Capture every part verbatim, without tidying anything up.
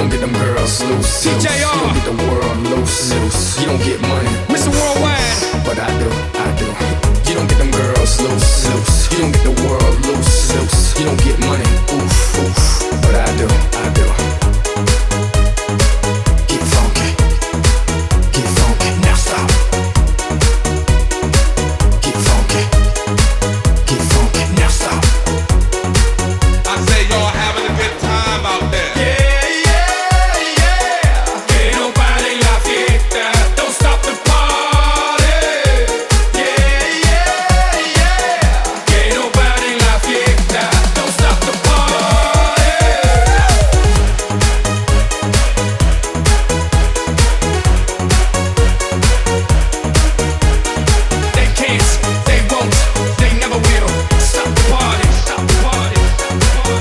don't get them girls loose. T J R. You don't get the world loose. loose. You don't get money, Mister Worldwide. but I do, I do. You don't get them girls loose. loose. You don't get the world loose. loose. You don't get money, oof, oof. But I do, I do. Get funky, get funky. Now stop. Get funky, get funky. Now stop. I say y'all having a good time out there. Yeah, yeah, yeah. Que no pare la fiesta. Don't stop the party. Yeah, yeah, yeah. Que no pare la fiesta. Don't stop the party. They can't, they won't, they never will. Stop the party, stop the party, stop the party.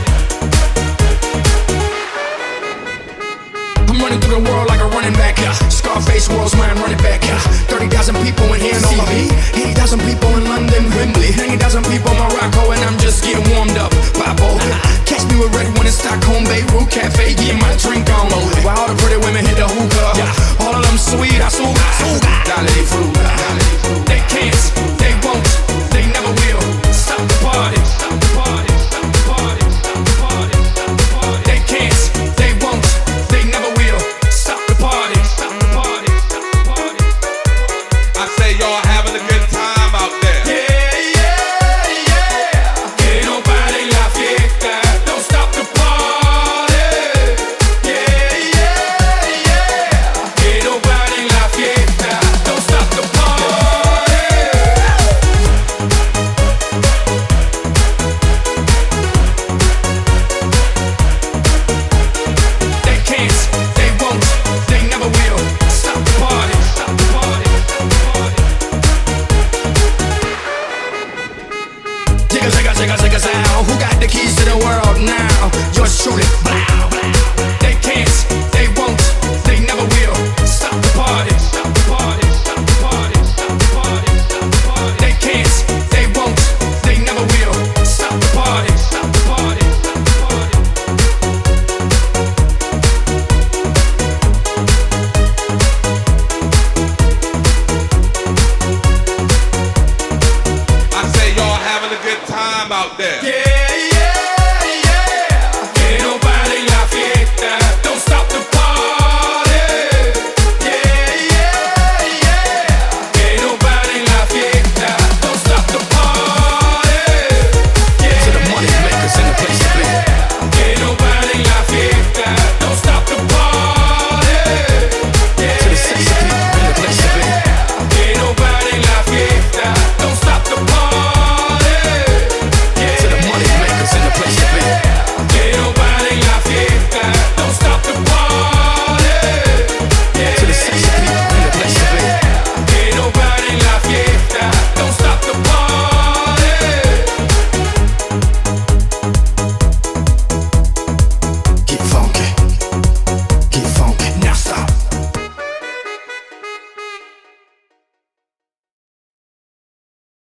I'm running through the world like a running back, yeah. Scarface, world's mine, running back, yeah. thirty thousand people in here, know me. eighty thousand people in London, Wembley. ninety thousand people in Morocco, and I'm just getting warmed up. Bible, catch me with red one in Stockholm, Beirut Cafe, getting my drink on. While all the pretty women hit the hookah, yeah. All of them sweet, I suga, suga. Dale de fruta, dale de fruta. They can't, they won't, they never will. Stop the party, stop the party.